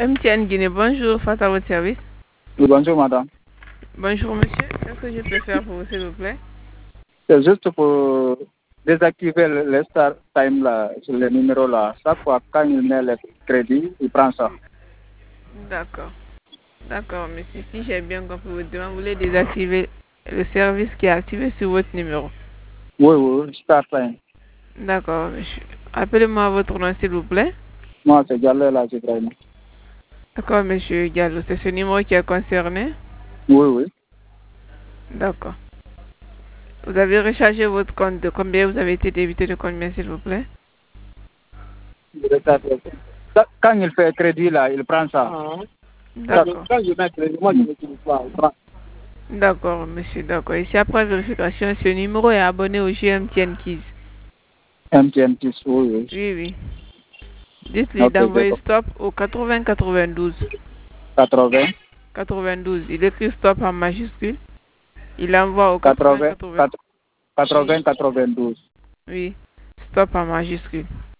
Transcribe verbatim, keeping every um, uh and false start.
M T N Guinée, bonjour, face à votre service. Oui, bonjour madame. Bonjour monsieur, qu'est-ce que je peux faire pour vous s'il vous plaît? C'est juste pour désactiver le, le start time là, sur le numéro là. Chaque fois quand il met le crédit, il prend ça. D'accord. D'accord monsieur, si j'ai bien compris votre demande, vous voulez désactiver le service qui est activé sur votre numéro. Oui, oui, start time. D'accord monsieur. Appelez-moi votre nom s'il vous plaît. Moi, c'est Diallo là, c'est vraiment. D'accord monsieur Diallo, c'est ce numéro qui est concerné? Oui, oui. D'accord. Vous avez rechargé votre compte de combien? Vous avez été débité de combien s'il vous plaît? Quand il fait crédit là, il prend ça. D'accord. Quand je mets crédit, moi je n'utilise pas, il prend. D'accord monsieur, d'accord. Ici après vérification, ce numéro est abonné au G M T N Keys. M T N Keys, oui, oui. Oui, oui. Dites-lui Ok, d'envoyer d'accord. stop au quatre-vingts quatre-vingt-douze. quatre-vingts. quatre-vingt-douze. Il écrit stop en majuscule. Il envoie au quatre-vingts quatre-vingts, quatre-vingt. quatre-vingts, quatre-vingt-douze. Oui. Stop en majuscule.